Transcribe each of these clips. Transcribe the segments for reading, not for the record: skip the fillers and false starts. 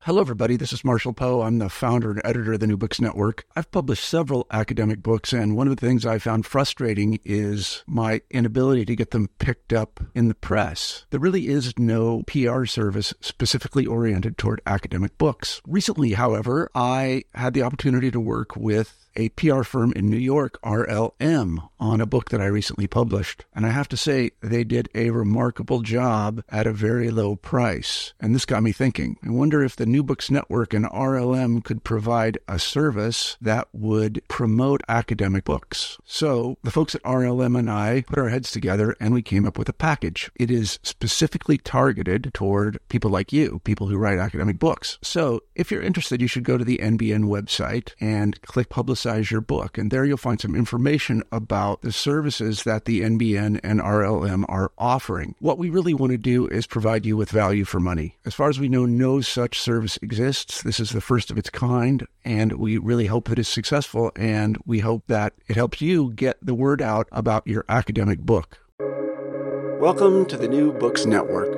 Hello, everybody. This is Marshall Poe. I'm the founder and editor of the New Books Network. I've published several academic books, and one of the things I found frustrating is my inability to get them picked up in the press. There really is no PR service specifically oriented toward academic books. Recently, however, I had the opportunity to work with a PR firm in New York, RLM, on a book that I recently published. And I have to say, they did a remarkable job at a very low price. And this got me thinking. I wonder if the New Books Network and RLM could provide a service that would promote academic books. So the folks at RLM and I put our heads together and we came up with a package. It is specifically targeted toward people like you, people who write academic books. So if you're interested, you should go to the NBN website and click Publicize Your Book. And there you'll find some information about the services that the NBN and RLM are offering. What we really want to do is provide you with value for money. As far as we know, no such service exists. This is the first of its kind, and we really hope that it's successful, and we hope that it helps you get the word out about your academic book. Welcome to the New Books Network.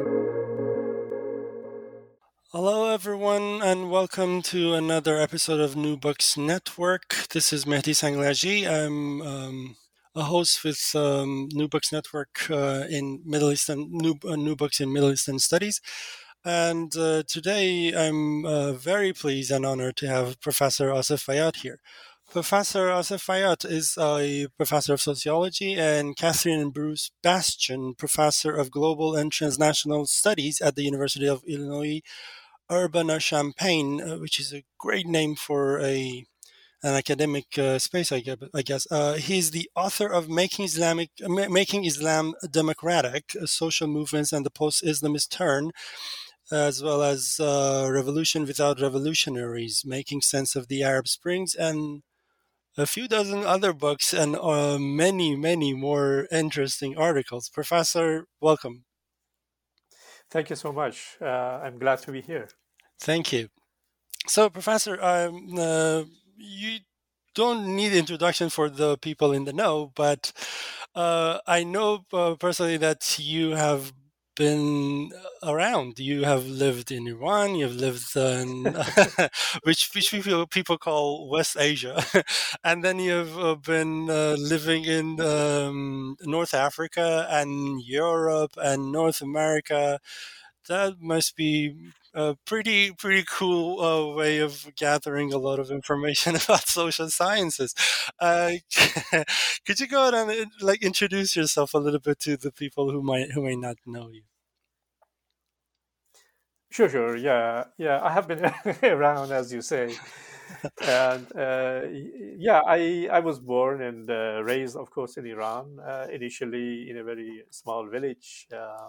Hello, everyone, and welcome to another episode of New Books Network. This is Mehdi Sanglaji. I'm a host with New Books Network in Middle Eastern New Books in Middle Eastern Studies. And today I'm very pleased and honored to have Professor Asif Fayat here. Professor Asif Fayat is a professor of sociology and Catherine and Bruce Bastian, professor of global and transnational studies at the University of Illinois Urbana-Champaign, which is a great name for an academic space, I guess. He's the author of Making Islam Democratic, Social Movements and the Post-Islamist Turn, as well as Revolution Without Revolutionaries, Making Sense of the Arab Springs, and a few dozen other books and many, many more interesting articles. Professor, welcome. Thank you so much. I'm glad to be here. Thank you. So, Professor, you don't need introduction for the people in the know, but I know personally that you have been around. You have lived in Iran. You've lived in which people call West Asia, and then you've been living in North Africa and Europe and North America. That must be a pretty cool way of gathering a lot of information about social sciences. Uh, could you go ahead and introduce yourself a little bit to the people who may not know you? Sure. Yeah. I have been around, as you say, and yeah, I was born and raised, of course, in Iran. Initially, in a very small village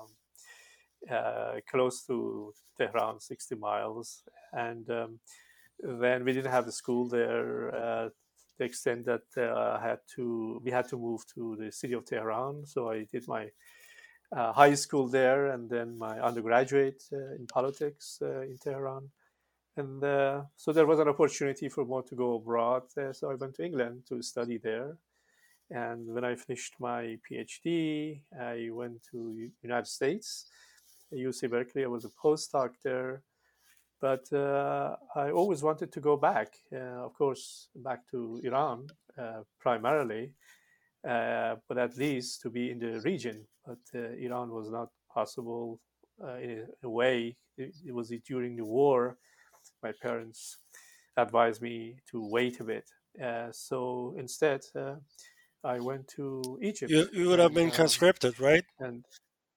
close to Tehran, 60 miles, and then we didn't have a school there. To the extent that we had to move to the city of Tehran. So I did my high school there, and then my undergraduate in politics in Tehran. And so there was an opportunity for more to go abroad. So I went to England to study there. And when I finished my PhD, I went to United States, UC Berkeley. I was a postdoc there. But I always wanted to go back, of course, back to Iran primarily, but at least to be in the region. But Iran was not possible in a way. It was during the war. My parents advised me to wait a bit. So instead, I went to Egypt. You would have been conscripted, right? And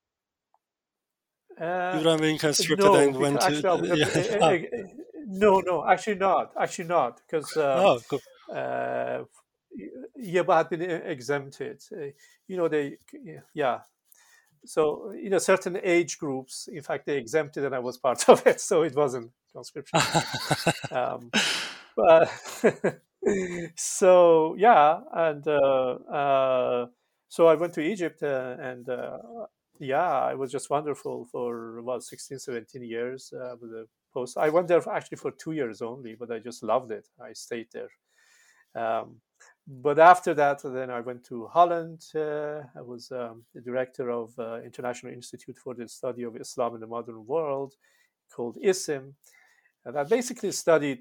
You would have been conscripted no, and because went to actually I was yeah. no, actually not, because Oh, cool. uh, yeah, but I've been exempted. They, yeah. So certain age groups, in fact, they exempted, and I was part of it, so it wasn't conscription. Um, but so yeah, and so I went to Egypt, and yeah, it was just wonderful for about 16, 17 years with the post. I went there actually for 2 years only, but I just loved it. I stayed there. Um, but after that, then I went to Holland. I was the director of International Institute for the Study of Islam in the Modern World, called ISIM. that basically studied,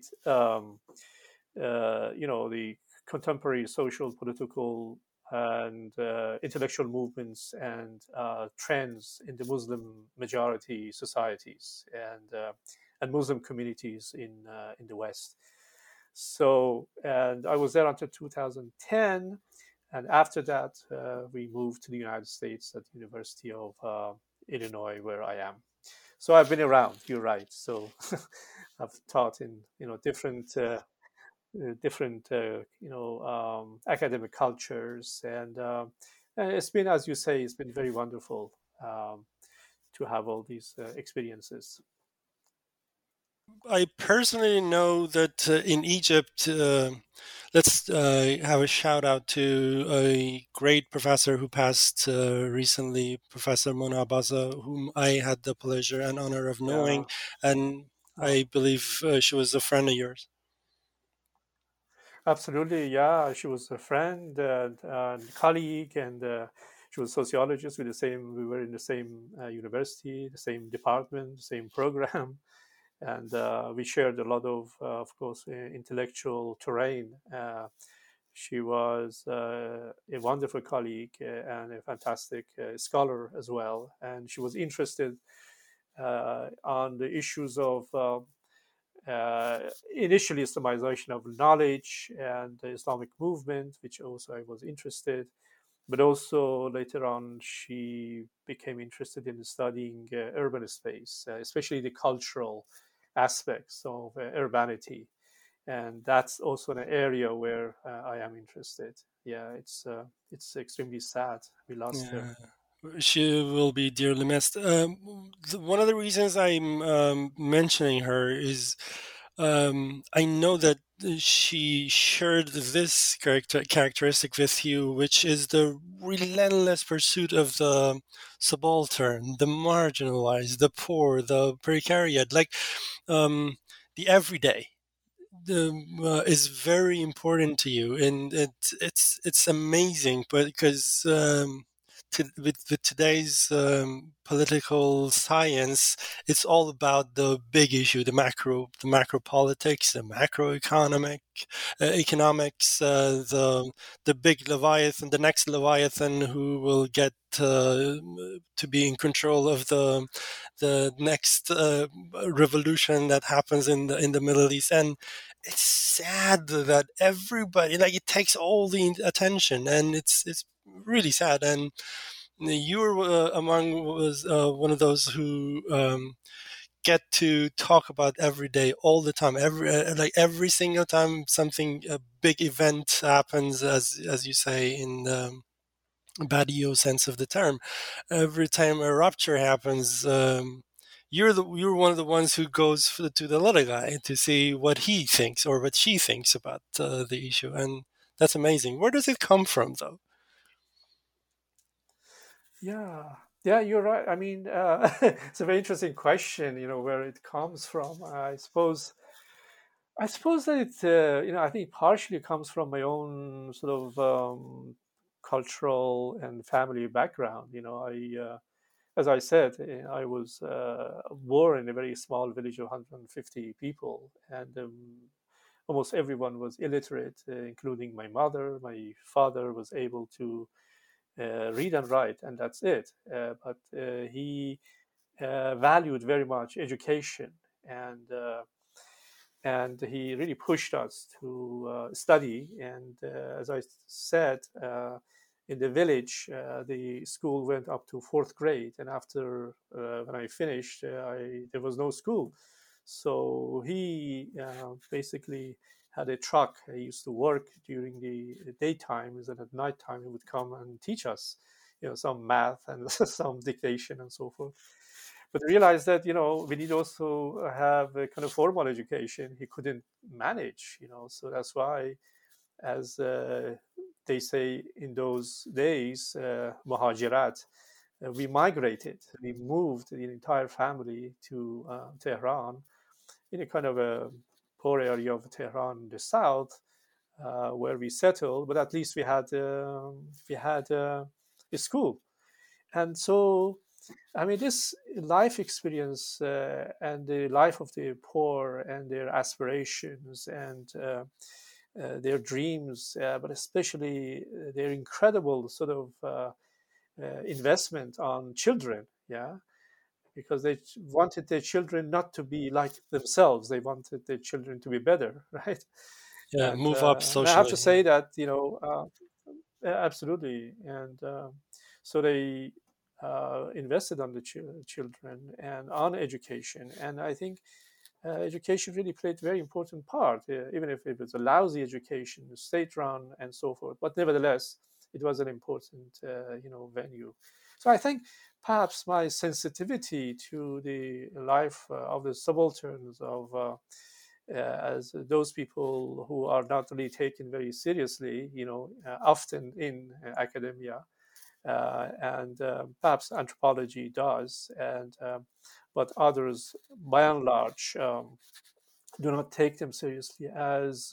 the contemporary social, political, and intellectual movements and trends in the Muslim majority societies and Muslim communities in the West. So, and I was there until 2010, and after that, we moved to the United States at the University of Illinois, where I am. So I've been around. You're right. So I've taught in different academic cultures, and it's been, as you say, it's been very wonderful to have all these experiences. I personally know that in Egypt, let's have a shout out to a great professor who passed recently, Professor Mona Abaza, whom I had the pleasure and honor of knowing, and I believe she was a friend of yours. Absolutely, yeah. She was a friend and colleague, and she was a sociologist with the same. We were in the same university, the same department, the same program, and we shared a lot of course, intellectual terrain. She was a wonderful colleague and a fantastic scholar as well, and she was interested on the issues of initially Islamization of knowledge and the Islamic movement, which also I was interested. But also later on, she became interested in studying urban space, especially the cultural aspects of urbanity, and that's also an area where I am interested. Yeah, it's extremely sad we lost her. She will be dearly missed. One of the reasons I'm mentioning her is I know that she shared this characteristic with you, which is the relentless pursuit of the subaltern, the marginalized, the poor, the precariat, like the everyday. Is very important to you, and it's amazing, but because with today's political science, it's all about the big issue, the macro politics, the macroeconomic economics, the big Leviathan, the next Leviathan who will get to be in control of the next revolution that happens in the Middle East. And it's sad that everybody, like, it takes all the attention, and it's really sad. And you were was one of those who get to talk about every day, all the time, every single time something, a big event happens, as you say in the bad EO sense of the term. Every time a rupture happens, you're one of the ones who goes to the little guy to see what he thinks or what she thinks about the issue, and that's amazing. Where does it come from, though? Yeah, you're right. I mean, it's a very interesting question. Where it comes from. I suppose that I think it partially comes from my own sort of cultural and family background. As I said, I was born in a very small village of 150 people, and almost everyone was illiterate, including my mother. My father was able to read and write, and that's it. But he valued very much education, and he really pushed us to study. And as I said, in the village, the school went up to fourth grade, and after when I finished, there was no school. So he basically had a truck. He used to work during the daytime, and at nighttime he would come and teach us, some math and some dictation and so forth. But realized that we need also have a kind of formal education. He couldn't manage, so that's why, as they say in those days, muhajirat, we migrated. We moved the entire family to Tehran, in a kind of a poor area of Tehran in the south, where we settled. But at least we had a school, and so I mean, this life experience and the life of the poor and their aspirations and their dreams, but especially their incredible sort of investment on children. Yeah, because they wanted their children not to be like themselves. They wanted their children to be better, right? Yeah, move up And I have to socially. say that, absolutely. And so they invested on the children and on education. And I think education really played a very important part, even if it was a lousy education, state-run, and so forth. But nevertheless, it was an important, venue. So I think perhaps my sensitivity to the life of the subalterns of as those people who are not really taken very seriously, often in academia, and perhaps anthropology does, and but others, by and large, do not take them seriously as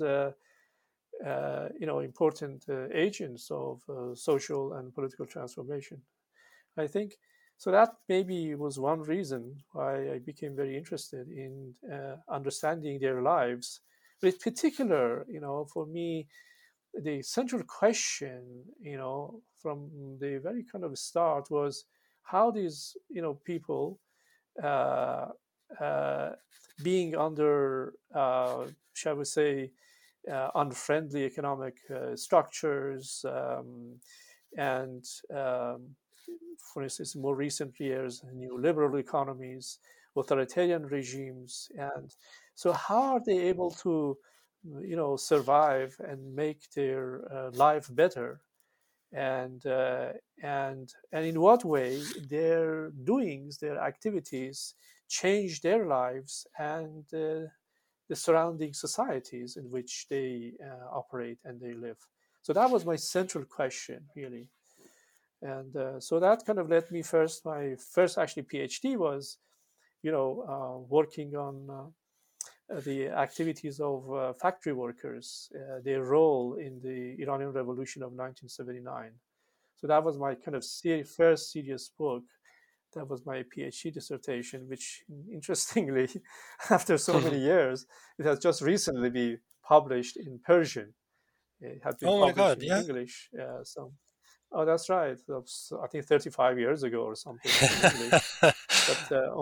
important agents of social and political transformation. I think so. That maybe was one reason why I became very interested in understanding their lives. But in particular, for me, the central question, from the very kind of start was how these, people uh, uh, being under, shall we say, unfriendly economic structures, and for instance, more recent years, new liberal economies, authoritarian regimes, and so how are they able to, survive and make their life better, and and in what way their doings, their activities, change their lives and the surrounding societies in which they operate and they live. So that was my central question, really. And so that kind of led me first. My first actually PhD was, working on the activities of factory workers, their role in the Iranian Revolution of 1979. So that was my kind of first serious book. That was my PhD dissertation, which interestingly, after so many years, it has just recently been published in Persian. It had been Oh my published God, in yeah. English. Oh, that's right. That's, I think 35 years ago or something in English, but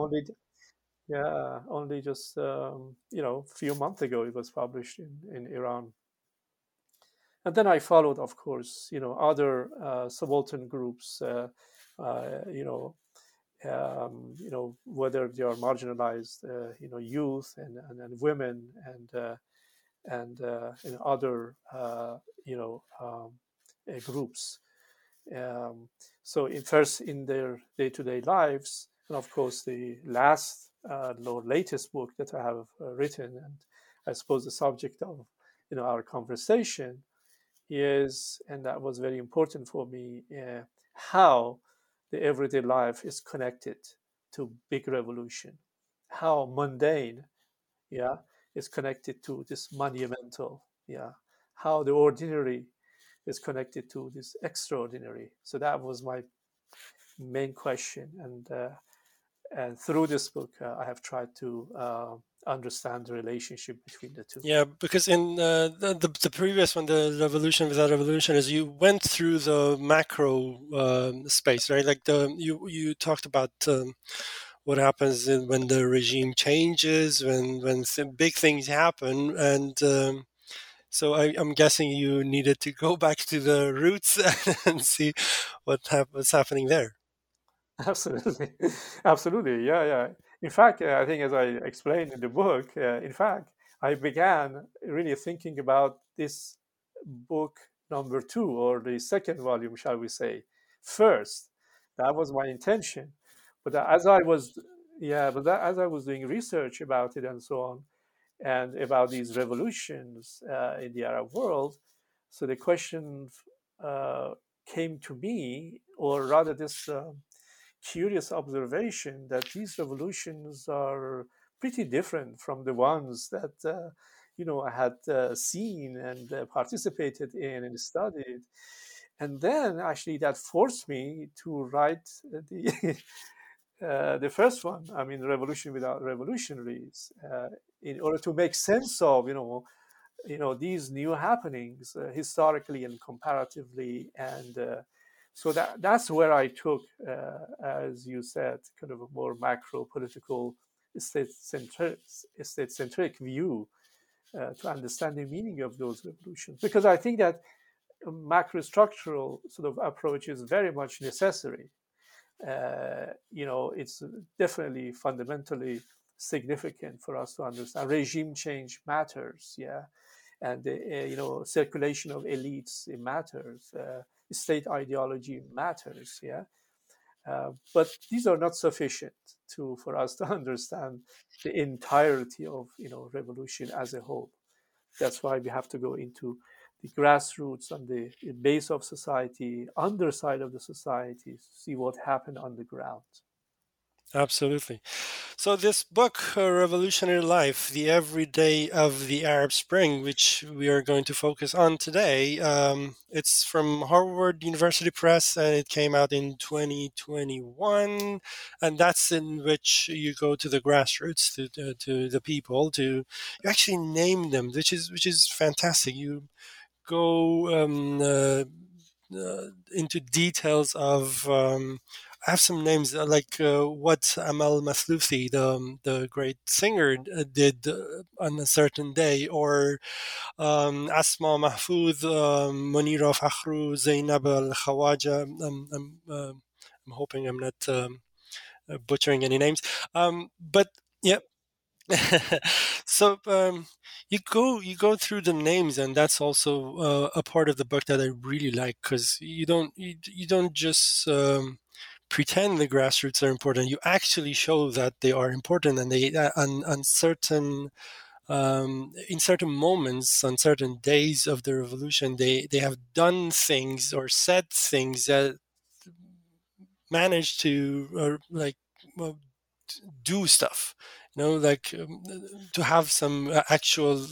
only just a few months ago it was published in Iran. And then I followed, of course, other subaltern groups, whether they are marginalized, youth and women and other, groups. Um, so first in their day-to-day lives, and of course the last or latest book that I have written, and I suppose the subject of our conversation is, and that was very important for me, how the everyday life is connected to big revolution, how mundane, yeah, is connected to this monumental, yeah, how the ordinary is connected to this extraordinary. So that was my main question, and through this book, I have tried to understand the relationship between the two. Yeah, because in the previous one, the Revolution Without Revolution, is you went through the macro space, right? Like you talked about what happens when the regime changes, when big things happen, and so I'm guessing you needed to go back to the roots and see what's happening there. Absolutely, absolutely, yeah, yeah. In fact, I think as I explained in the book, in fact, I began really thinking about this book number two, or the second volume, shall we say, first. That was my intention. But as I was, yeah, but as I was doing research about it and so on, and about these revolutions in the Arab world, so the question uh, came to me, or rather, this. Curious observation that these revolutions are pretty different from the ones that I had seen and participated in and studied. And then actually that forced me to write the the first one, I mean, Revolution Without Revolutionaries, in order to make sense of, these new happenings historically and comparatively. And so that's where I took, as you said, kind of a more macro political state-centric view to understand the meaning of those revolutions. Because I think that a macrostructural sort of approach is very much necessary. It's definitely fundamentally significant for us to understand. Regime change matters, yeah, and circulation of elites, it matters. State ideology matters, yeah. But these are not sufficient for us to understand the entirety of revolution as a whole. That's why we have to go into the grassroots and the base of society, underside of the society, see what happened on the ground. Absolutely. So this book, Revolutionary Life, The Everyday of the Arab Spring, which we are going to focus on today, it's from Harvard University Press, and it came out in 2021. And that's in which you go to the grassroots, to the people, you actually name them, which is fantastic. You go into details of I have some names like what Amal Mathlouthi, the great singer, did on a certain day, or Asma Mahfouz, Monira Fakhru, Zainab Al Khawaja. I'm hoping I'm not butchering any names, but yeah. So you go through the names, and that's also a part of the book that I really like, because you don't just pretend the grassroots are important. You actually show that they are important, and they on certain in certain moments, on certain days of the revolution, they have done things or said things that managed to well, do stuff, like to have some actual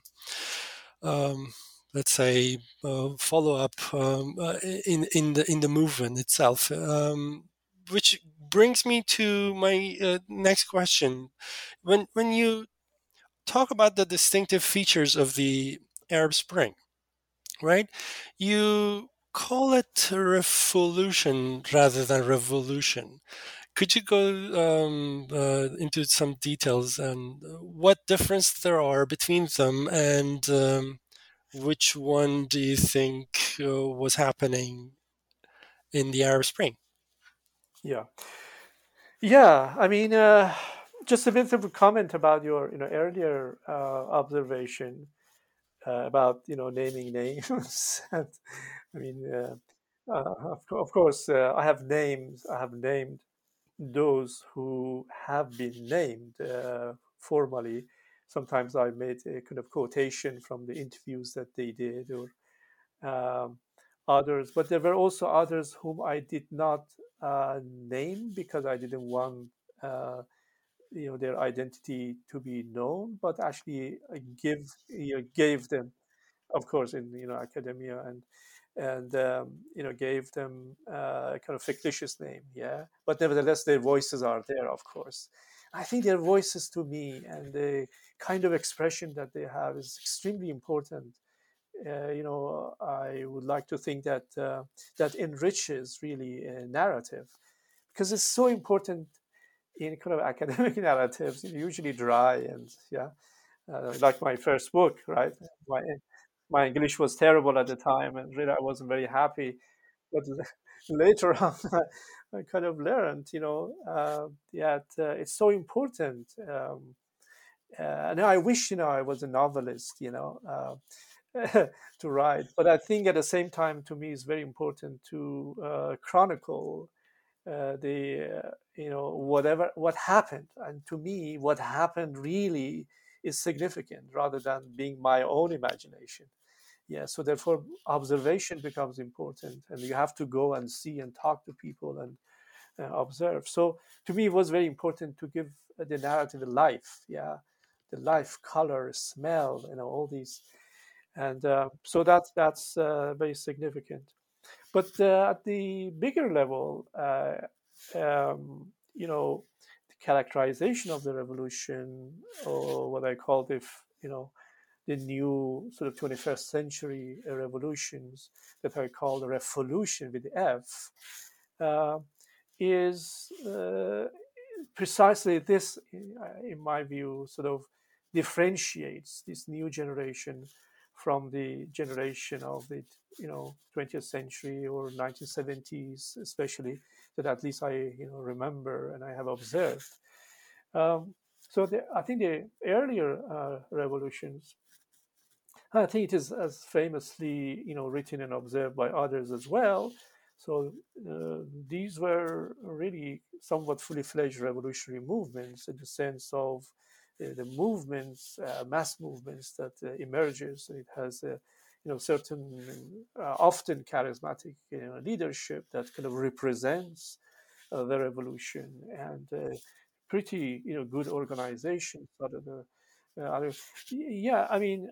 let's say follow up in the movement itself, which brings me to my next question. When you talk about the distinctive features of the Arab Spring, right, you call it revolution rather than revolution. Could you go into some details on what difference there are between them, and which one do you think was happening in the Arab Spring? Yeah. I mean, just a bit of a comment about your earlier observation about naming names. I mean, of course, I have named those who have been named formally. Sometimes I made a kind of quotation from the interviews that they did, or others. But there were also others whom I did not name because I didn't want their identity to be known, but actually gave them, of course, in academia, and gave them kind of fictitious name, yeah. But nevertheless, their voices are there, of course. I think their voices, to me, and the kind of expression that they have is extremely important. I would like to think that that enriches really a narrative, because it's so important in kind of academic narratives, usually dry and like my first book, right? My English was terrible at the time, and really I wasn't very happy. But later on, I kind of learned, that it's so important. And I wish, I was a novelist, to write. But I think at the same time, to me, it's very important to chronicle the what happened. And to me, what happened really is significant, rather than being my own imagination. Yeah, so therefore observation becomes important, and you have to go and see and talk to people and observe. So to me, it was very important to give the narrative a life. Yeah, the life, color, smell, all these. And so that's very significant. But at the bigger level, the characterization of the revolution, or what I call the new sort of 21st century revolutions that I call the revolution with the F, is precisely this, in my view, sort of differentiates this new generation from the generation of the 20th century or 1970s, especially, that at least I remember and I have observed. I think the earlier revolutions, I think it is as famously, written and observed by others as well. So these were really somewhat fully fledged revolutionary movements in the sense of the movements, mass movements that emerges. It has certain, often charismatic leadership that kind of represents the revolution, and pretty good organization. Yeah, I mean.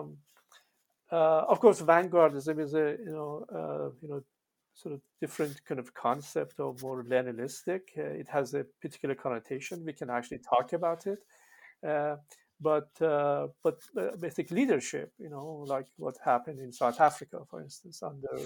Of course, vanguardism is a sort of different kind of concept, or more Leninistic. It has a particular connotation. We can actually talk about it, uh, but basic leadership, like what happened in South Africa, for instance, under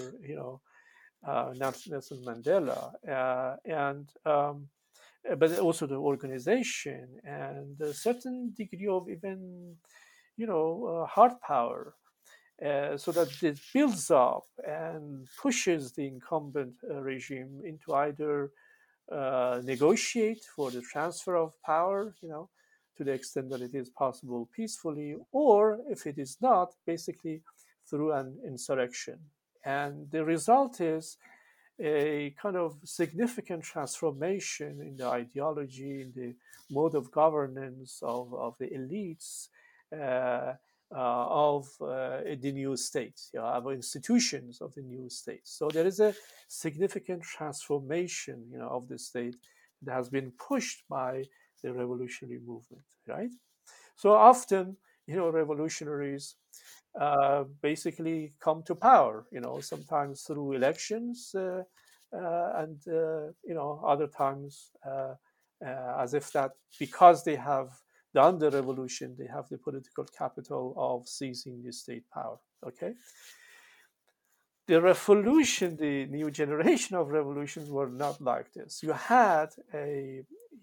Nelson Mandela, and but also the organization and a certain degree of even hard power, so that it builds up and pushes the incumbent regime into either negotiate for the transfer of power, to the extent that it is possible peacefully, or if it is not, basically through an insurrection. And the result is a kind of significant transformation in the ideology, in the mode of governance of the elites, uh, of the new state, of institutions of the new state. So there is a significant transformation, of the state that has been pushed by the revolutionary movement, right? So often, revolutionaries basically come to power, sometimes through elections, and other times as if that because they have done the revolution, they have the political capital of seizing the state power. Okay. The revolution, the new generation of revolutions were not like this. You had a,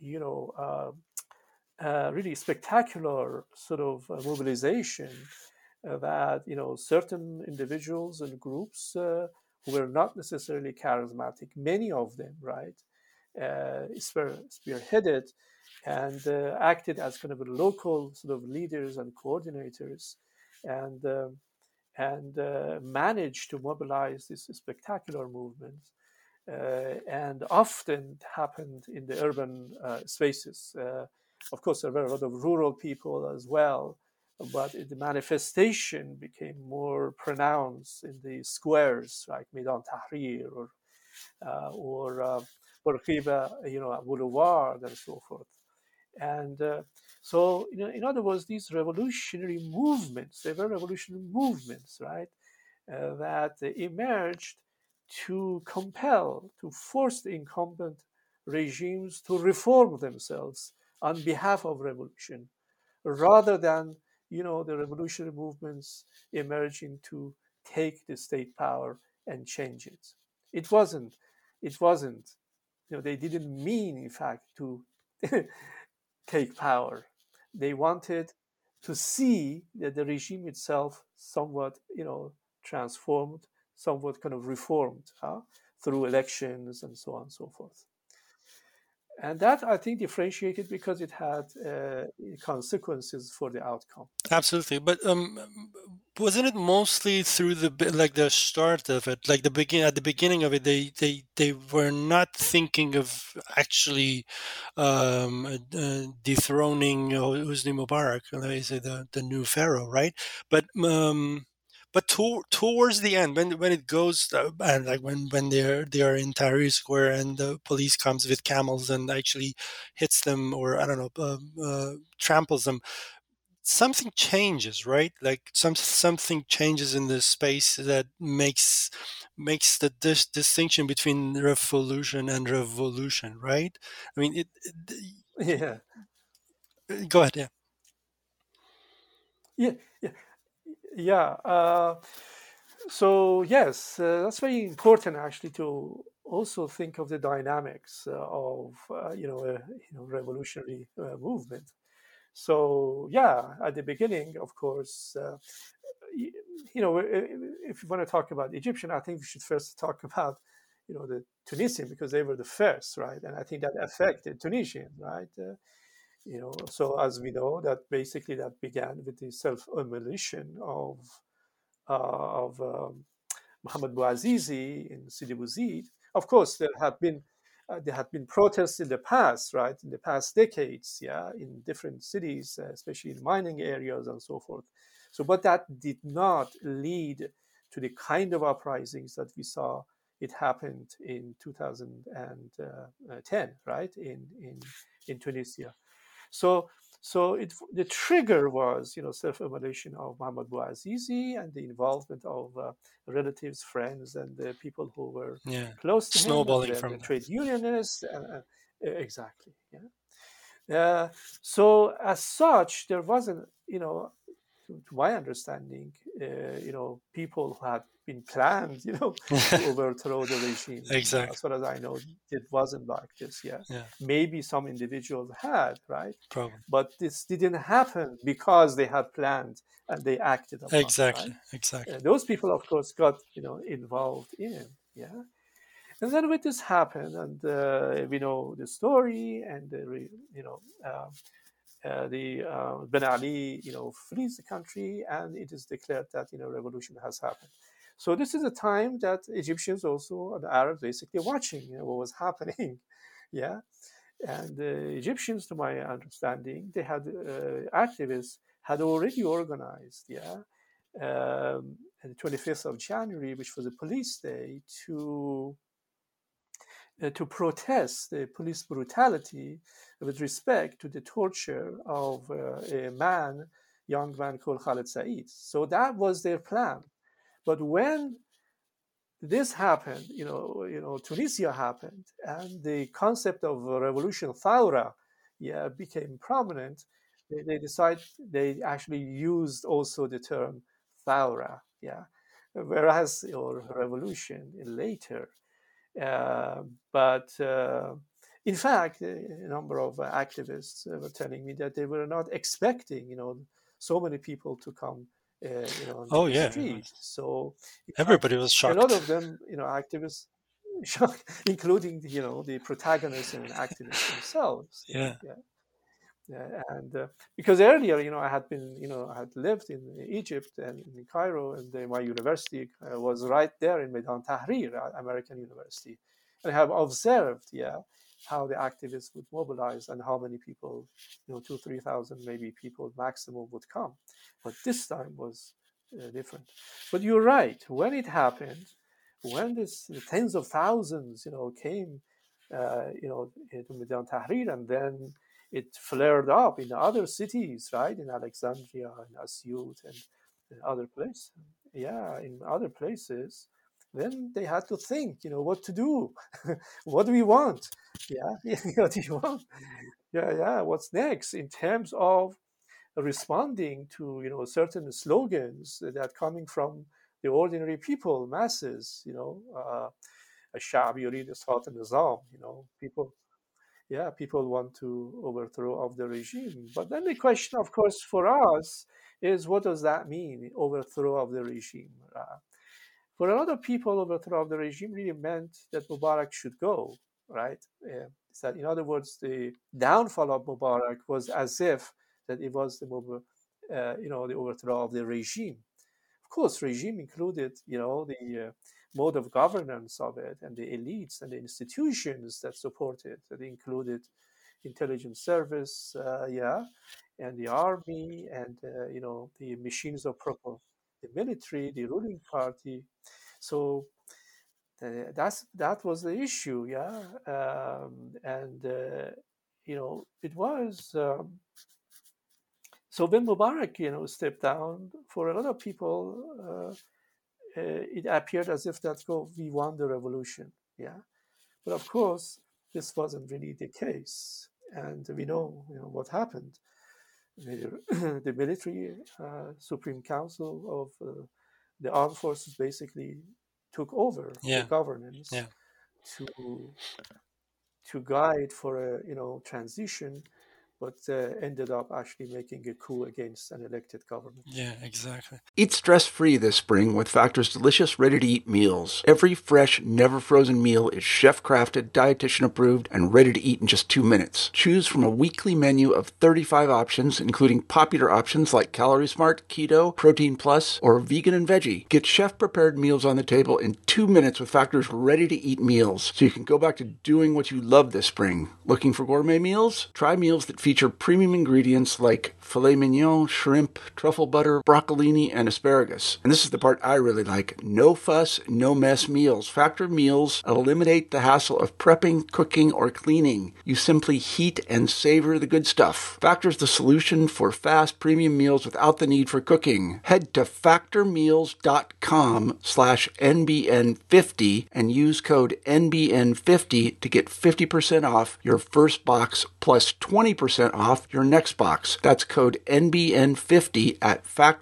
really spectacular sort of mobilization that certain individuals and groups who were not necessarily charismatic, many of them, right, spearheaded and acted as kind of a local sort of leaders and coordinators, and managed to mobilize this spectacular movement. And often happened in the urban spaces. Of course, there were a lot of rural people as well, but the manifestation became more pronounced in the squares like Maidan Tahrir or Bourguiba, Boulevard, and so forth. And so, in other words, these revolutionary movements, they were revolutionary movements, right, that emerged to compel, to force the incumbent regimes to reform themselves on behalf of revolution, rather than the revolutionary movements emerging to take the state power and change it. It wasn't. It wasn't. They didn't mean, in fact, to take power. They wanted to see that the regime itself somewhat, transformed, somewhat kind of reformed through elections and so on and so forth. And that, I think, differentiated because it had consequences for the outcome. Absolutely, but wasn't it mostly through like the start of it, like at the beginning of it, they were not thinking of actually dethroning Hosni Mubarak, they say the new pharaoh, right? But towards the end, when it goes and like when they are in Tahrir Square and the police comes with camels and actually hits them, or I don't know, tramples them, something changes, right? Like something changes in the space that makes the distinction between revolution and revolution, right? I mean, Yeah, go ahead. Yeah. yeah, yeah, yeah. So yes, that's very important actually to also think of the dynamics of revolutionary movement. So yeah, at the beginning, of course, y- if you want to talk about Egyptian, I think we should first talk about the Tunisian because they were the first, right? And I think that affected Tunisian, right? So as we know, that basically that began with the self-immolation of Mohamed Bouazizi in Sidi Bouzid. Of course, there had been protests in the past, right? In the past decades, yeah, in different cities, especially in mining areas and so forth. So, but that did not lead to the kind of uprisings that we saw it happened in 2010, right? In Tunisia. So the trigger was self-immolation of Mohamed Bouazizi and the involvement of relatives, friends, and the people who were Yeah, close to him, and snowballing then the from trade unionists. Exactly. Yeah. So as such, there wasn't, to my understanding, people who had been planned, to there. overthrow the regime. Exactly. As far as I know, it wasn't like this. Yeah, Yeah, maybe some individuals had, right, probably. but this didn't happen because they had planned and they acted upon, right? Exactly. Exactly. Those people, of course, got involved in. Yeah, and then when this happened, and we know the story, and the Ben Ali, flees the country, and it is declared that revolution has happened. So this is a time that Egyptians also and Arabs basically watching what was happening, yeah. And the Egyptians, to my understanding, they had activists had already organized, yeah, on the 25th of January, which was a police day, to protest the police brutality with respect to the torture of a young man called Khaled Said. So that was their plan. But when this happened, Tunisia happened, and the concept of revolution, thawra, yeah, became prominent. They actually used also the term thawra, yeah, whereas or revolution later. But in fact, a number of activists were telling me that they were not expecting, so many people to come, onto Oh the yeah, street. So, in fact, everybody was a lot shocked. of them, activists, including the protagonists and activists themselves. Yeah, Yeah. yeah. Yeah, and because earlier, I had been, I had lived in Egypt and in Cairo, and my university was right there in Meydan Tahrir, American University, and I have observed, yeah, how the activists would mobilize and how many people, 2, 3 thousand maybe people maximum would come, but this time was different. But you're right. When it happened, when this tens of thousands, came, to Meydan Tahrir, and then it flared up in other cities, right? In Alexandria and Asyut and in other places. Yeah, in other places. Then they had to think, what to do. What do we want? Yeah, what do you want? Yeah. What's next in terms of responding to, certain slogans that coming from the ordinary people, masses, الشعب يريد إسقاط النظام, people, yeah, people want to overthrow of the regime. But then the question, of course, for us is what does that mean, overthrow of the regime? For a lot of people, overthrow of the regime really meant that Mubarak should go, right? So in other words, the downfall of Mubarak was as if that it was the overthrow of the regime. Of course, regime included, the mode of governance of it and the elites and the institutions that support it. That included intelligence service, yeah, and the army, and the machines of proper, the military, the ruling party. So that was the issue, yeah, and it was. So when Mubarak, stepped down, for a lot of people, it appeared as if that we won the revolution. Yeah, but of course, this wasn't really the case, and we know, what happened. The military Supreme Council of the armed forces basically took over the Yeah. governance Yeah. to guide for a transition, but ended up actually making a coup against an elected government. Yeah, exactly. Eat stress-free this spring with Factor's delicious, ready-to-eat meals. Every fresh, never-frozen meal is chef-crafted, dietitian-approved, and ready to eat in just 2 minutes. Choose from a weekly menu of 35 options, including popular options like Calorie Smart, Keto, Protein Plus, or Vegan and Veggie. Get chef-prepared meals on the table in 2 minutes with Factor's ready-to-eat meals, so you can go back to doing what you love this spring. Looking for gourmet meals? Try meals that feature premium ingredients like filet mignon, shrimp, truffle butter, broccolini, and asparagus. And this is the part I really like. No fuss, no mess meals. Factor meals eliminate the hassle of prepping, cooking, or cleaning. You simply heat and savor the good stuff. Factor's the solution for fast premium meals without the need for cooking. Head to factormeals.com/NBN50 and use code NBN50 to get 50% off your first box plus 20% off your next box. That's code NBN50 at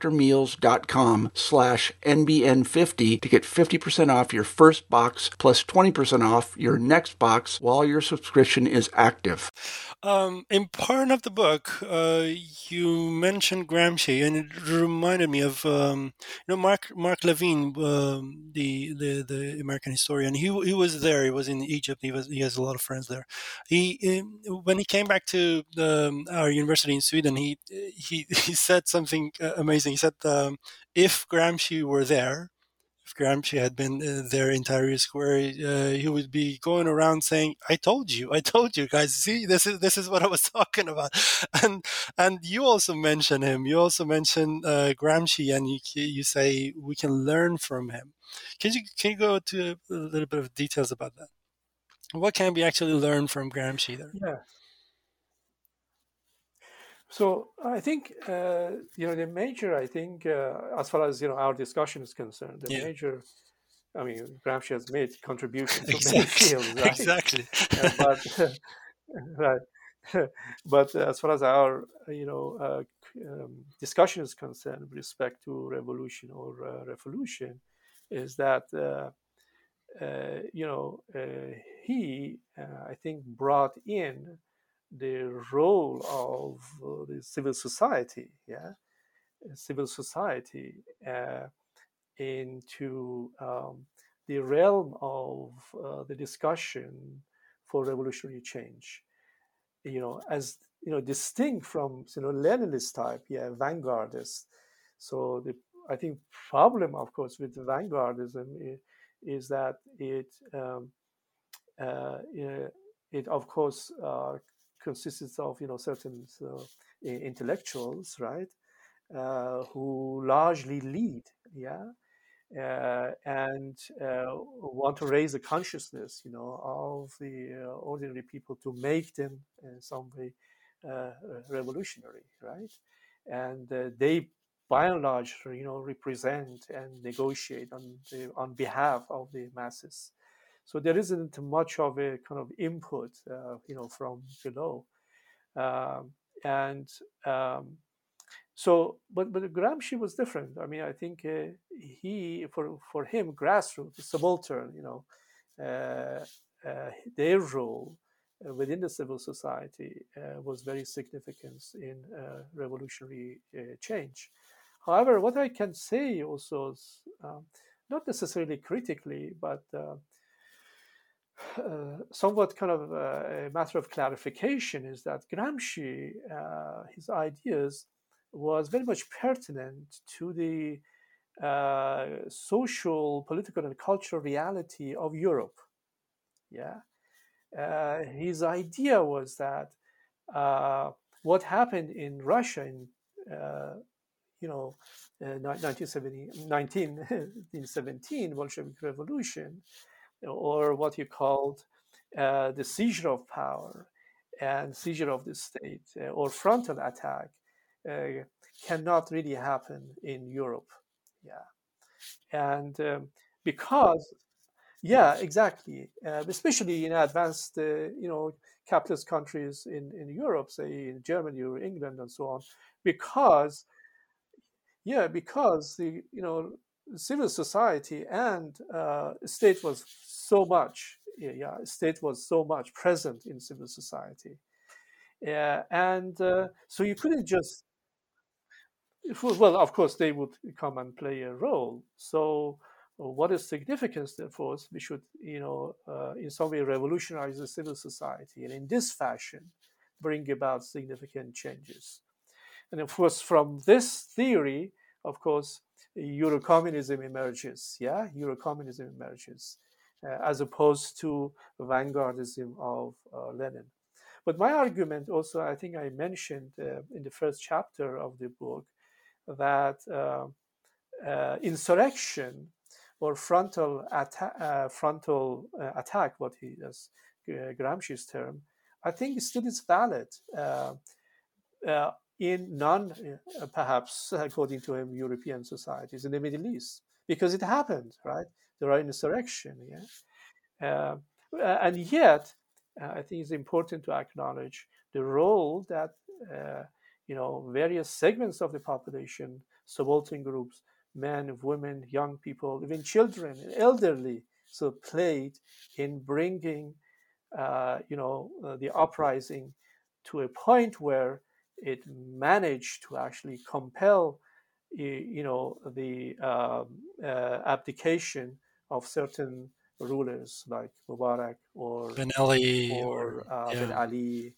factormeals.com/NBN50 to get 50% off your first box plus 20% off your next box while your subscription is active. In part of the book, you mentioned Gramsci, and it reminded me of Mark Levine, the American historian. He was there. He was in Egypt. He has a lot of friends there. When he came back to our university in Sweden, he said something amazing. He said, if Gramsci were there, if Gramsci had been there in Tahrir Square, he would be going around saying, I told you guys, see, this is what I was talking about." And you also mention him. You also mention Gramsci, and you say we can learn from him. Can you go to a little bit of details about that? What can we actually learn from Gramsci there? Yeah. So I think the major, I think, as far as our discussion is concerned, the major, I mean, Gramsci has made contributions to many fields, right? Exactly. But right. But as far as our discussion is concerned with respect to revolution or revolution, is that he I think brought in the role of the civil society, into the realm of the discussion for revolutionary change. As distinct from Leninist type, vanguardist. So I think problem, of course, with vanguardism is that it of course consists of certain intellectuals, right, who largely lead, and want to raise the consciousness, of the ordinary people to make them in some way revolutionary, right? And they, by and large, represent and negotiate on behalf of the masses. So there isn't much of a kind of input, from below, so, but Gramsci was different. I mean, I think for him, grassroots, subaltern, their role within the civil society was very significant in revolutionary change. However, what I can say also is not necessarily critically, but somewhat kind of a matter of clarification is that Gramsci, his ideas was very much pertinent to the social, political, and cultural reality of Europe. His idea was that what happened in Russia in 1917 Bolshevik Revolution, or what you called the seizure of power and seizure of the state, or frontal attack, cannot really happen in Europe. Yeah, and because yeah, exactly. Especially in advanced, capitalist countries in Europe, say in Germany or England and so on, because because the civil society and state was so much state was so much present in civil society, and so you couldn't just well, of course, they would come and play a role. So, what is significance, therefore, is we should, in some way revolutionize the civil society and in this fashion bring about significant changes. And of course, from this theory, of course, Eurocommunism emerges. Yeah, Eurocommunism emerges as opposed to vanguardism of Lenin. But my argument also, I think I mentioned in the first chapter of the book, that insurrection or frontal attack, what he does, Gramsci's term, I think still is valid in perhaps according to him, European societies in the Middle East, because it happened, right? There are insurrection, and yet I think it's important to acknowledge the role that various segments of the population, subaltern groups, men, women, young people, even children, elderly, so played in bringing, the uprising to a point where it managed to actually compel, the abdication of certain rulers like Mubarak or Ben Ali Ben Ali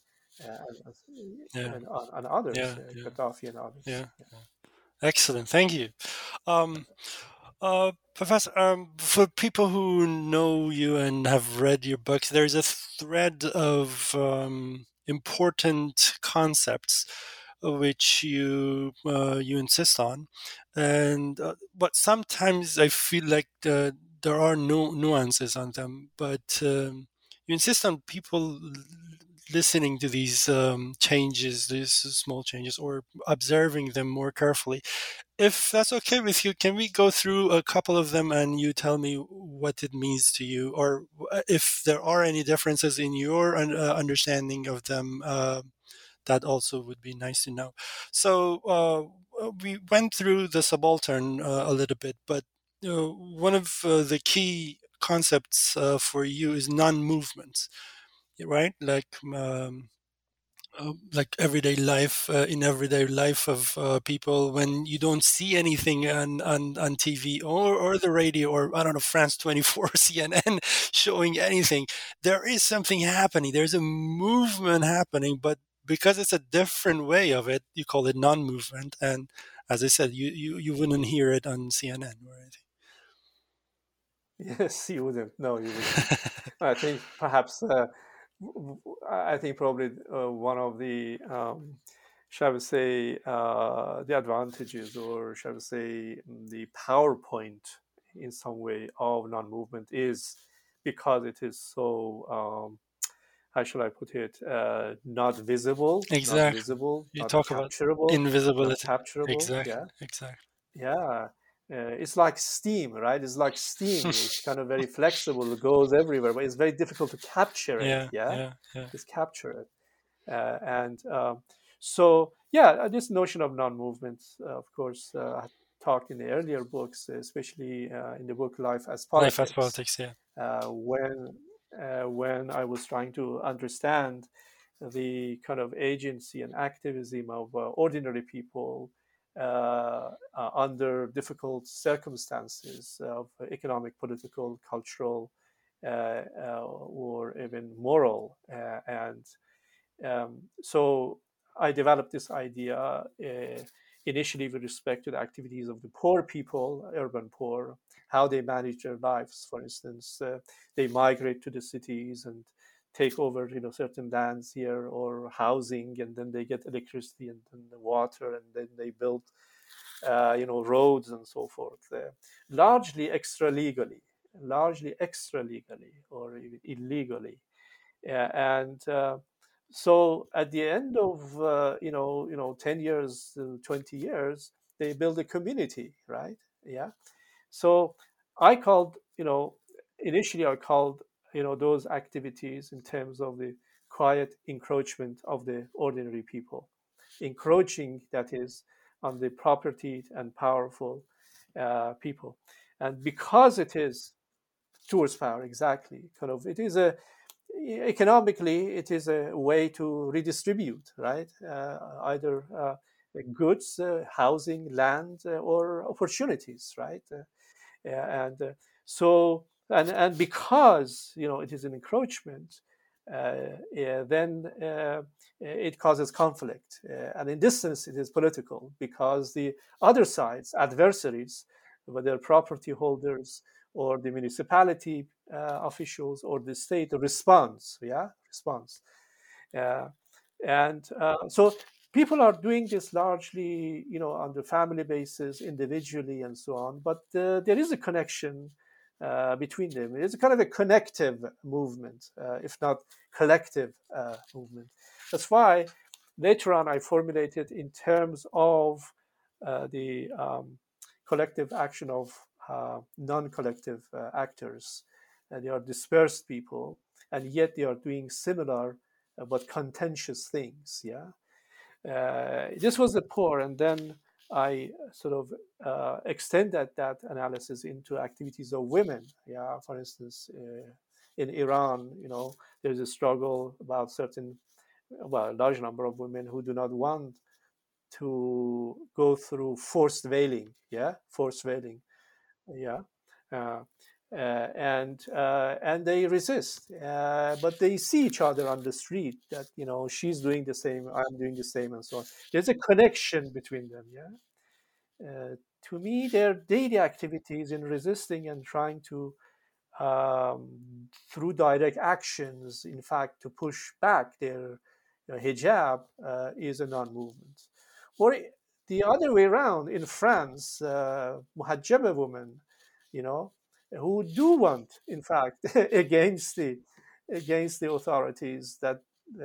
and others, Gaddafi and others. Yeah. Excellent. Thank you. Professor, for people who know you and have read your books, there's a thread of important concepts which you insist on, and but sometimes I feel like there are no nuances on them. But you insist on people listening to these changes, these small changes, or observing them more carefully. If that's okay with you, can we go through a couple of them and you tell me what it means to you, or if there are any differences in your understanding of them? That also would be nice to know. So we went through the subaltern a little bit, but one of the key concepts for you is non-movement, right? Like everyday life, in everyday life of people, when you don't see anything on TV or the radio, or I don't know, France 24, CNN showing anything, there is something happening. There's a movement happening, but because it's a different way of it, you call it non-movement. And as I said, you wouldn't hear it on CNN or anything. Yes, you wouldn't. No, you wouldn't. I think perhaps, I think probably one of the, shall we say, the advantages, or shall we say, the PowerPoint in some way of non-movement is because it is so, how shall I put it, not visible, Exactly. not visible, You not talk about capturable, invisibility. not capturable. Exactly. Yeah. Exactly. Yeah. It's like steam, right? It's like steam. It's kind of very flexible. It goes everywhere, but it's very difficult to capture it. Yeah. Just capture it. And so, yeah, this notion of non-movement, of course, I talked in the earlier books, especially in the book Life as Politics. Life as Politics, yeah. When I was trying to understand the kind of agency and activism of ordinary people under difficult circumstances of economic, political, cultural, or even moral. And so I developed this idea initially with respect to the activities of the poor people, urban poor, how they manage their lives. For instance, they migrate to the cities and take over, certain lands here or housing, and then they get electricity and then the water, and then they build, roads and so forth, largely extra legally or even illegally, and So at the end of 10 years, 20 years, they build a community, right? Yeah. So I called, initially I called, those activities in terms of the quiet encroachment of the ordinary people, encroaching, that is, on the property and powerful people. And because it is towards power, exactly, kind of, it is a economically, it is a way to redistribute, right? Either goods, housing, land, or opportunities, right? And so, and because it is an encroachment, then it causes conflict, and in this sense, it is political because the other sides, adversaries, whether property holders or the municipality officials or the state, responds. Yeah, responds. Uh, and so people are doing this largely, on the family basis, individually, and so on. But there is a connection between them. It is kind of a connective movement, if not collective movement. That's why later on I formulated in terms of the collective action of non-collective actors. They are dispersed people, and yet they are doing similar but contentious things. Yeah, this was the poor, and then I sort of extended that analysis into activities of women. Yeah, for instance, in Iran, there's a struggle about certain, well, a large number of women who do not want to go through forced veiling. Yeah, forced veiling. Yeah. Uh, and they resist, but they see each other on the street, that she's doing the same, I'm doing the same, and so on. There's a connection between them. Yeah, to me, their daily activities in resisting and trying to, through direct actions, in fact, to push back their hijab, is a non-movement. Or the other way around, in France, muhajjaba women, you know, who do want, in fact, against the authorities, that,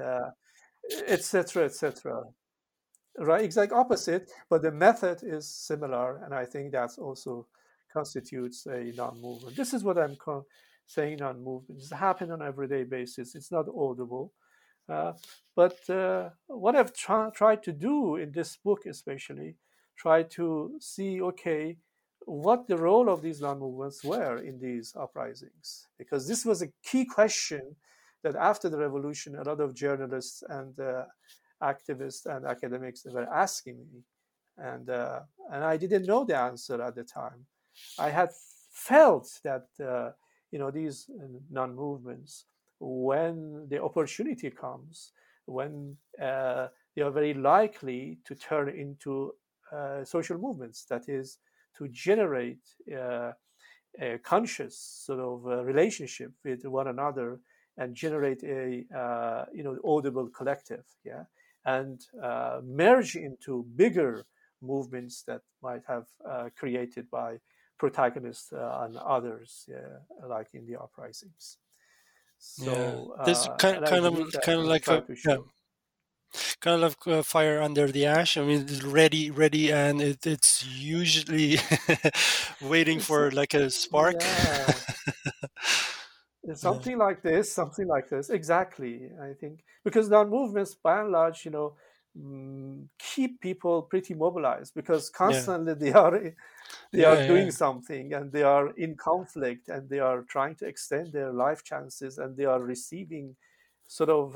etc., etc. Right, exact opposite, but the method is similar, and I think that's also constitutes a non-movement. This is what I'm saying non-movement. It's happening on an everyday basis. It's not audible. But what I've tried to do in this book, especially, try to see, okay, what the role of these non-movements were in these uprisings, because this was a key question that after the revolution, a lot of journalists and activists and academics were asking me, and I didn't know the answer at the time. I had felt that these non-movements, when the opportunity comes, when they are very likely to turn into social movements, that is, to generate a conscious sort of relationship with one another and generate a audible collective, yeah, and merge into bigger movements that might have created by protagonists and others, like in the uprisings. So this and I believe that kind of like try a to show. kind of like fire under the ash. I mean, it's ready, and it's usually waiting It's for like a spark. yeah, Yeah, something like this, exactly. I think because non-movements, by and large, keep people pretty mobilized, because yeah, constantly they are yeah, doing yeah, something, and they are in conflict, and they are trying to extend their life chances, and they are receiving sort of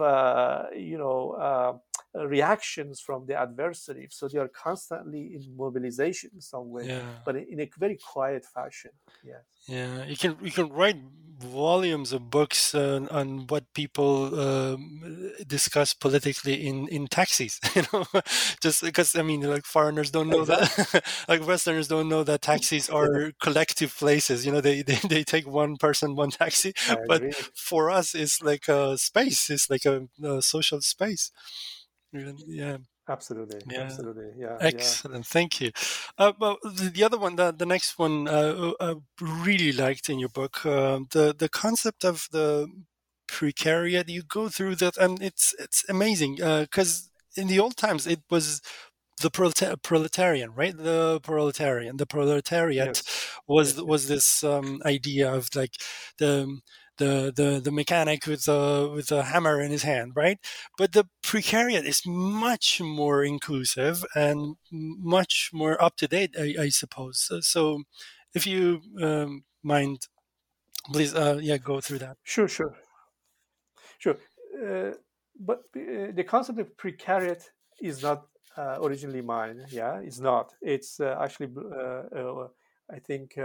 reactions from the adversary, so they are constantly in mobilization in some way, yeah. but in a very quiet fashion. Yes. Yeah, you can write volumes of books on what people discuss politically in taxis. Just because I mean, like foreigners don't know Exactly. that, like Westerners don't know that taxis Yeah, are collective places. They take one person, one taxi, I but agree. for us, it's like a space. It's like a social space. Yeah, Absolutely, yeah. absolutely. Yeah, yeah. Excellent, thank you. Well, the other one, the next one, I really liked in your book, the concept of the precariat. You go through that, and it's amazing because in the old times it was the proletarian, right? The proletariat Yes, was yes, was yes. this idea of like the the mechanic with a hammer in his hand, right? But the precariat is much more inclusive and much more up to date, I suppose. So, if you mind, please, yeah, go through that. Sure, sure, sure. But the concept of precariat is not originally mine. Yeah, it's not. It's actually, I think,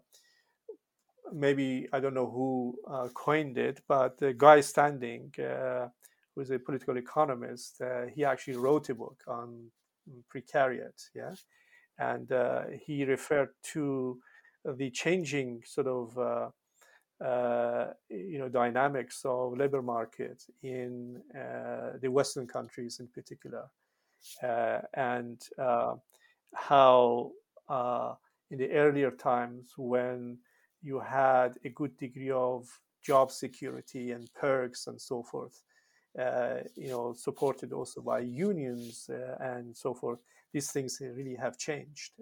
maybe I don't know who coined it, but Guy Standing, who's a political economist, he actually wrote a book on precariat. Yeah, and he referred to the changing sort of dynamics of labor market in the Western countries in particular, and how in the earlier times when you had a good degree of job security and perks and so forth, supported also by unions and so forth. These things really have changed,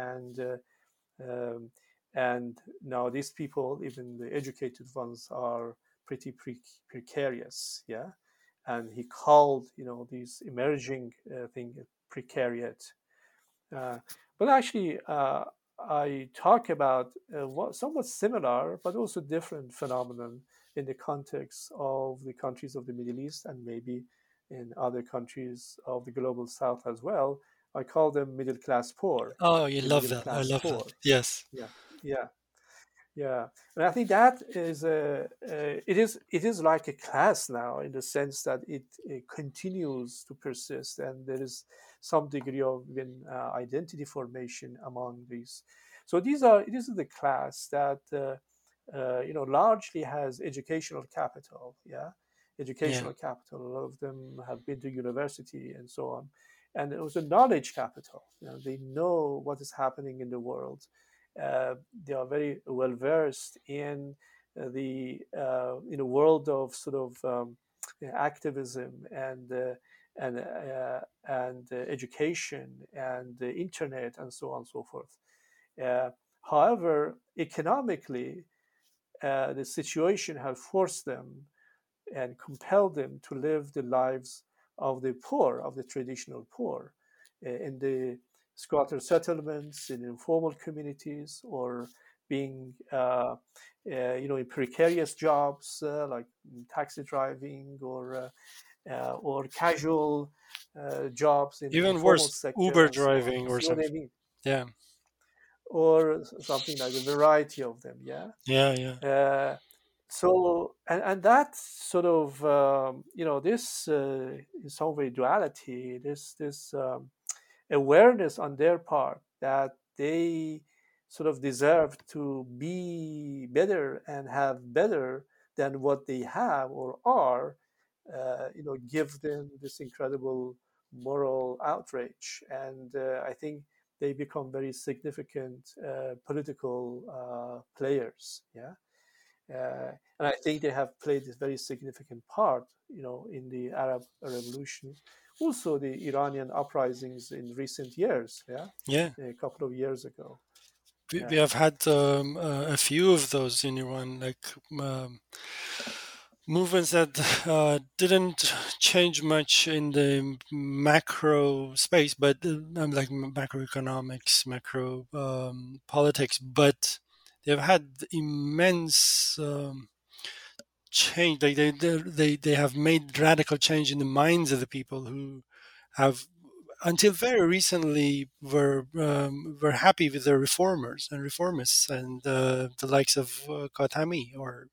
um, and now these people, even the educated ones, are pretty precarious. Yeah, and he called these emerging thing precariat. Uh, but actually, I talk about somewhat similar but also different phenomenon in the context of the countries of the Middle East and maybe in other countries of the global South as well. I call them middle class poor. Oh, you The love middle that. I class love that. poor. Yes. Yeah, yeah, yeah, and I think that is it is like a class now in the sense that it continues to persist, and there is some degree of even identity formation among these. So this is the class that largely has educational capital. Yeah, Yeah. educational capital. A lot of them have been to university and so on, and also knowledge capital. They know what is happening in the world. They are very well versed in the world of sort of activism and education and the internet and so on and so forth. Uh, However, economically, the situation has forced them and compelled them to live the lives of the poor, of the traditional poor, in the squatter settlements, in informal communities, or being, in precarious jobs like taxi driving or casual jobs in Even informal worse, sector Uber and so on. driving You or see what I something. mean? Yeah. Or something like a variety of them. Yeah. Yeah. Yeah. Uh, so that sort of this in some way duality, this awareness on their part that they sort of deserve to be better and have better than what they have or are, give them this incredible moral outrage, and I think they become very significant political players. Yeah, and I think they have played a very significant part, in the Arab Revolution, also the Iranian uprisings in recent years. Yeah, Yeah. a couple of years ago. We Yeah, have had a few of those in Iran, like um, movements that didn't change much in the macro space, but like macroeconomics, macro politics, but they've had immense change. They have made radical change in the minds of the people who have until very recently were happy with the reformers and reformists and the likes of Khatami or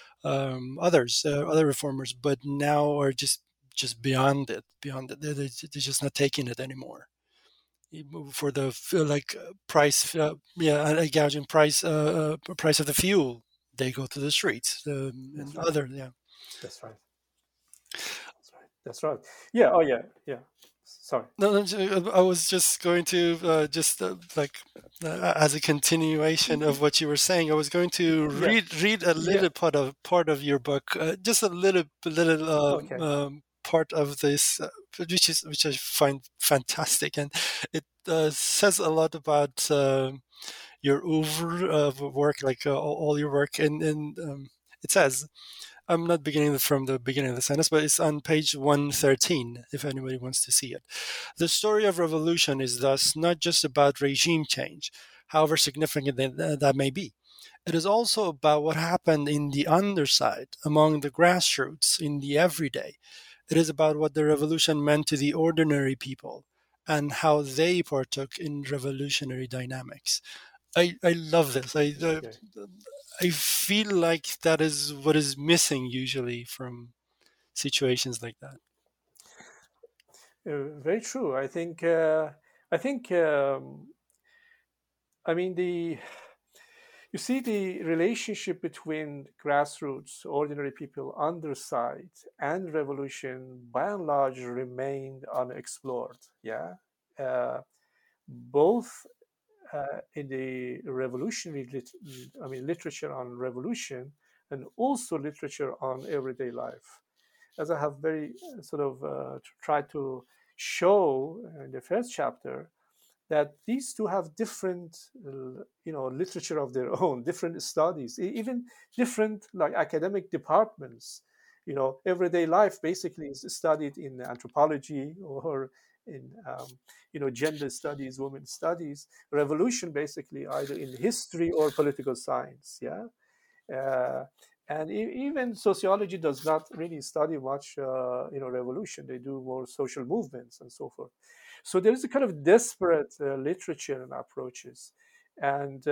other reformers, but now are just beyond it, beyond it. They're just not taking it anymore. For the like price, yeah, gouging price of the fuel, they go to the streets and that's right. other, yeah. That's right. That's right. That's right. Yeah. Oh, yeah. Yeah. Sorry. No, I was just going to as a continuation of what you were saying. I was going to Yeah. read a Yeah. little part of your book, just a little Okay. part of this, which I find fantastic, and it says a lot about your oeuvre of work, like all your work, and it says. I'm not beginning from the beginning of the sentence, but it's on page 113, if anybody wants to see it. The story of revolution is thus not just about regime change, however significant that may be. It is also about what happened in the underside, among the grassroots, in the everyday. It is about what the revolution meant to the ordinary people and how they partook in revolutionary dynamics. I love this. Okay. I feel like that is what is missing usually from situations like that. Very true. I think. I think. I mean, the you see the relationship between grassroots, ordinary people, underside, and revolution, by and large, remained unexplored. Yeah, both in the literature on revolution, and also literature on everyday life. As I have very sort of tried to show in the first chapter, that these two have different, literature of their own, different studies, even different like academic departments. Everyday life basically is studied in anthropology or in gender studies, women studies. Revolution basically either in history or political science. Yeah. uh, and even sociology does not really study much, revolution. They do more social movements and so forth. So there is a kind of desperate literature and approaches, and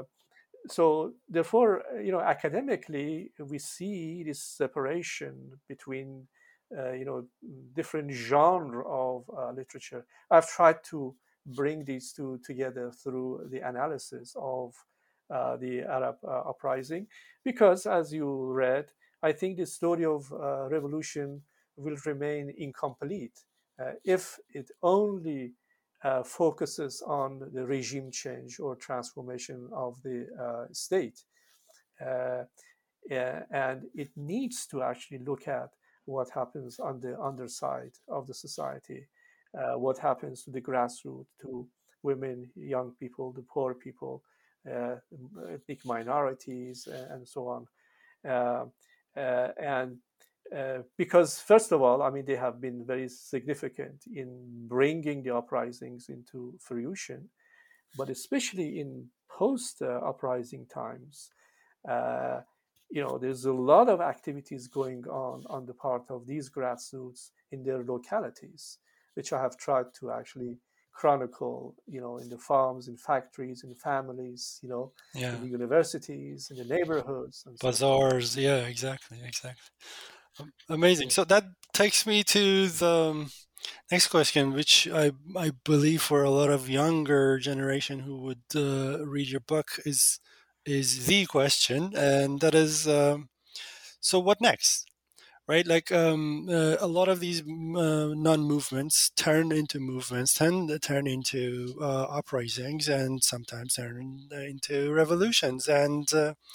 so therefore, academically, we see this separation between, different genre of literature. I've tried to bring these two together through the analysis of the Arab uprising, because, as you read, I think the story of revolution will remain incomplete if it only focuses on the regime change or transformation of the state. Uh, and it needs to actually look at what happens on the underside of the society, what happens to the grassroots, to women, young people, the poor people, ethnic minorities, and so on. Uh, and Because, first of all, I mean, they have been very significant in bringing the uprisings into fruition, but especially in post uprising times, uh, there's a lot of activities going on the part of these grassroots in their localities, which I have tried to actually chronicle, in the farms, in factories, in families, in Yeah, the universities, in the neighborhoods, and so forth. bazaars. Yeah, exactly. Amazing. Yeah. So that takes me to the next question, which I believe for a lot of younger generation who would read your book is the question, and that is, so what next? Right, like a lot of these non-movements turn into movements, turn into uprisings, and sometimes turn into revolutions, and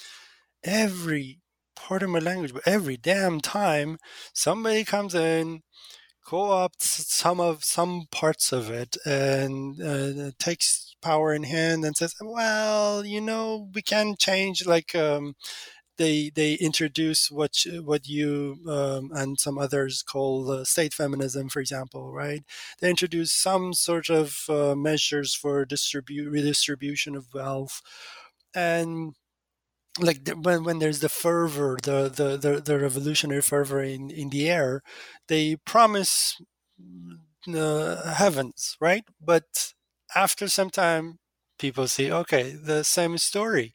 every part of my language, but every damn time somebody comes in, co-opts some parts of it, and takes power in hand and says, well, we can change, like they introduce what you and some others call state feminism, for example, right? They introduce some sort of measures for redistribution of wealth, and like when there's the fervor, the revolutionary fervor in the air, they promise heavens, right? But after some time, people see, okay, the same story,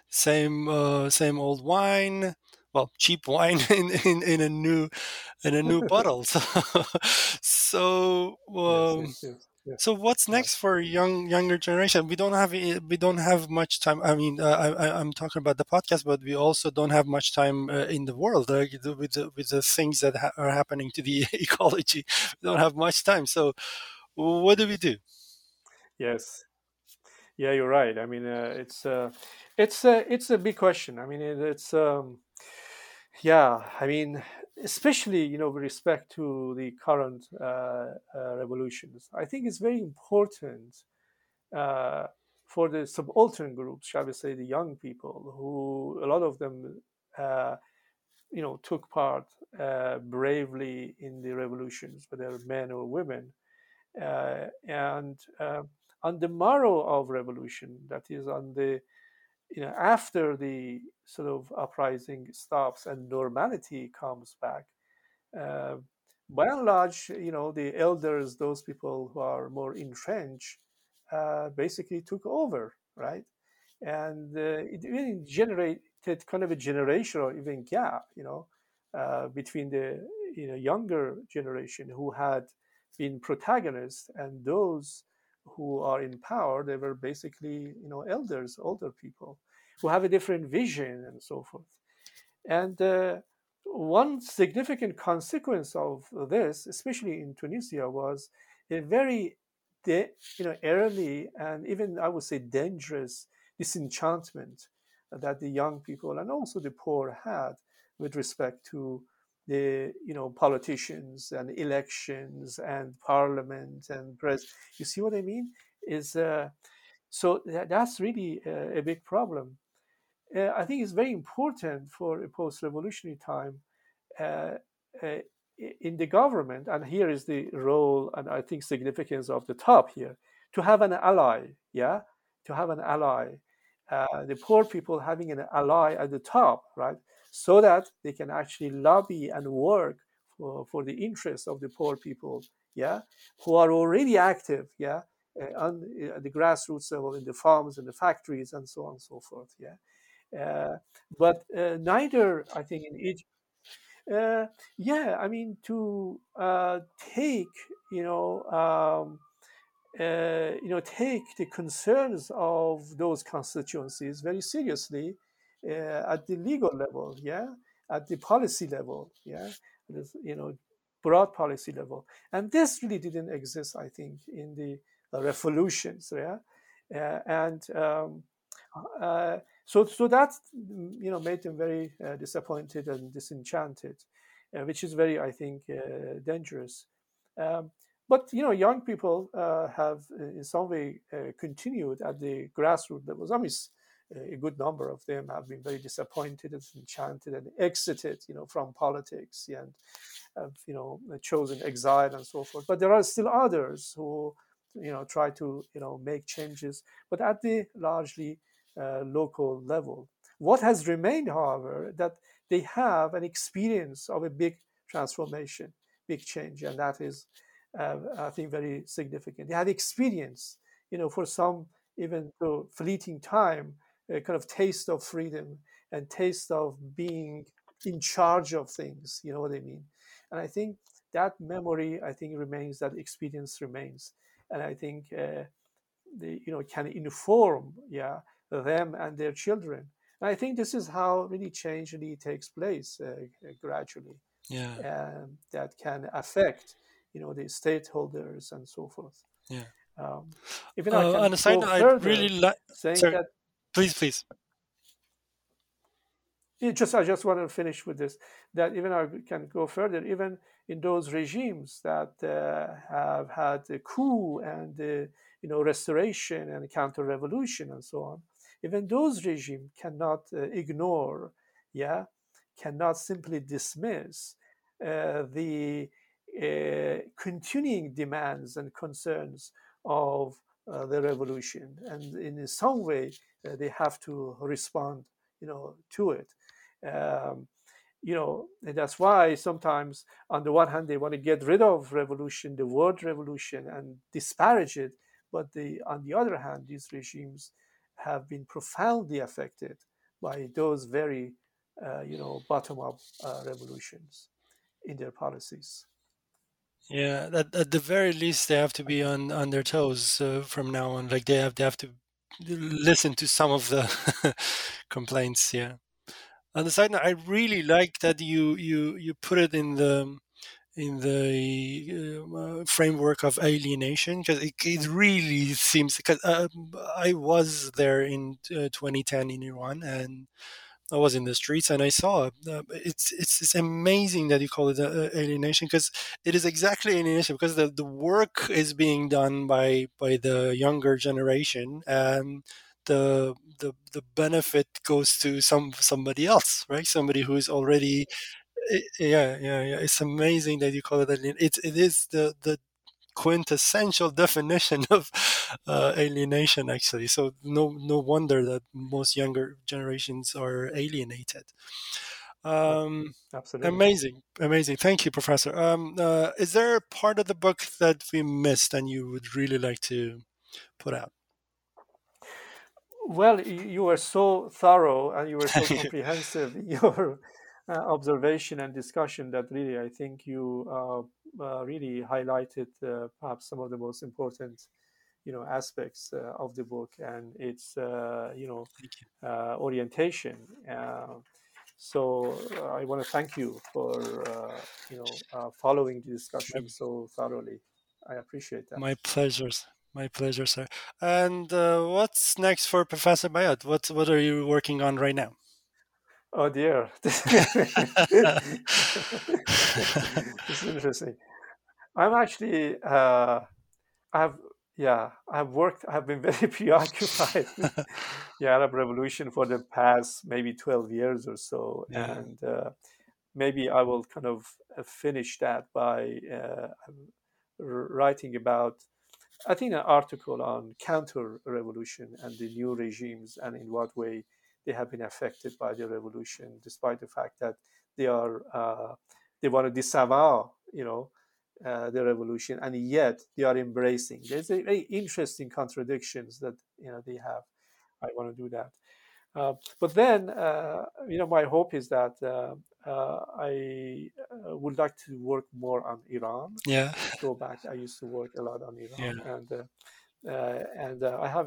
same old wine, well, cheap wine in a new bottle. So Yes, um, yes, yes. Yes. So what's Right. next for younger generation? We don't have much time. I mean, I'm talking about the podcast, but we also don't have much time in the world with the things that are happening to the ecology. We don't have much time. So what do we do? Yes. Yeah, you're right. I mean, it's a big question. I mean, it's yeah. I mean, especially with respect to the current revolutions, I think it's very important uh, for the subaltern groups, shall we say, the young people, who a lot of them, uh, took part bravely in the revolutions, whether men or women, and on the morrow of revolution, that is on the after the sort of uprising stops and normality comes back, uh, by and large, the elders, those people who are more entrenched, basically took over, right? And it really generated kind of a generational even gap, between the younger generation who had been protagonists and those who are in power. They were basically elders, older people who have a different vision and so forth. And one significant consequence of this, especially in Tunisia, was a very early and even I would say dangerous disenchantment that the young people and also the poor had with respect to the politicians and elections and parliament and press. You see what I mean? Is So that's really a big problem. I think it's very important for a post-revolutionary time, uh, uh, in the government, and here is the role and I think significance of the top here, to have an ally, yeah, to have an ally, the poor people having an ally at the top, right, so that they can actually lobby and work for the interests of the poor people, yeah, who are already active, yeah, on the grassroots level in the farms and the factories and so on and so forth, yeah. But neither, I think, in each. Uh, yeah, I mean, to take, take the concerns of those constituencies very seriously at the legal level, yeah, at the policy level, yeah, this, broad policy level, and this really didn't exist, I think, in the revolutions, yeah, and so that made them very disappointed and disenchanted, which is very, I think, dangerous. Um, but young people have in some way continued at the grassroots levels. I mean, a good number of them have been very disappointed and disenchanted and exited, from politics and have, chosen exile and so forth. But there are still others who, try to, make changes, but at the largely local level. What has remained, however, that they have an experience of a big transformation, big change, and that is, I think, very significant. They had experience, for some even to fleeting time, a kind of taste of freedom and taste of being in charge of things. You know what I mean? And I think that memory, I think, remains. That experience remains, and I think they, can inform, yeah, them and their children. And I think this is how really change really takes place gradually, Yeah, that can affect, the stakeholders and so forth. yeah. Um, Even I On can a side go note, I'd really further, like. saying Sorry, that please. I just want to finish with this. That even I can go further. Even in those regimes that have had a coup and restoration and counter-revolution and so on, even those regimes cannot ignore, yeah, cannot simply dismiss the continuing demands and concerns of the revolution, and in some way they have to respond, to it. um, and that's why sometimes, on the one hand, they want to get rid of revolution, the word revolution, and disparage it. But on the other hand, these regimes have been profoundly affected by those very, bottom-up revolutions in their policies. Yeah, at the very least, they have to be on their toes from now on. Like they have to listen to some of the complaints. Yeah. On the side note, I really like that you put it in the framework of alienation, because it really seems, because I was there in 2010 in Iran, and I was in the streets and I saw it's amazing that you call it alienation, because it is exactly alienation, because the work is being done by the younger generation, and the benefit goes to somebody else, right? Somebody who is already yeah. It's amazing that you call it alien. It is the quintessential definition of alienation, actually. So no wonder that most younger generations are alienated. Ab- um Absolutely. amazing, thank you, Professor. Is there a part of the book that we missed and you would really like to put out? Well, you were so thorough and you were so comprehensive in your observation and discussion that really, I think you really highlighted perhaps some of the most important, aspects of the book and its, Thank you. orientation. So I want to thank you for, following the my, discussion so thoroughly. I appreciate that. my pleasure, my pleasure, sir. And what's next for Professor Bayat? What are you working on right now? Oh dear, this is interesting. I'm actually, I've, yeah, I've worked, I've been very preoccupied with the Arab Revolution for the past maybe 12 years or so. Yeah, And maybe I will kind of finish that by writing about, I think, an article on counter revolution and the new regimes and in what way they have been affected by the revolution, despite the fact that they are they want to disavow, the revolution, and yet they are embracing. There's a very interesting contradictions that they have. I want to do that. But then, my hope is that I would like to work more on Iran. yeah, Go back. I used to work a lot on yeah. Iran, and I have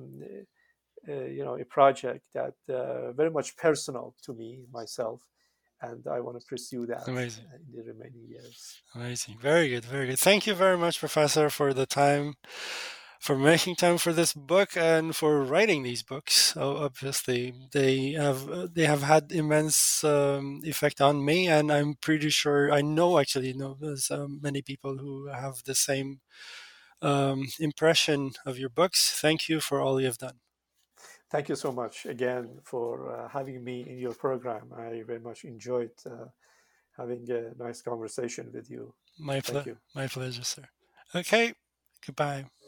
a project that very much personal to me myself, and I want to pursue that Amazing. in the remaining years. Amazing. Very good. Very good. Thank you very much, Professor, for the time, for making time for this book and for writing these books. Obviously, they have had immense effect on me, and I'm pretty sure I know, actually know there's many people who have the same impression of your books. Thank you for all you've done. Thank you so much again for having me in your program. I very much enjoyed having a nice conversation with you. Thank you. My pleasure, sir. Okay. Goodbye.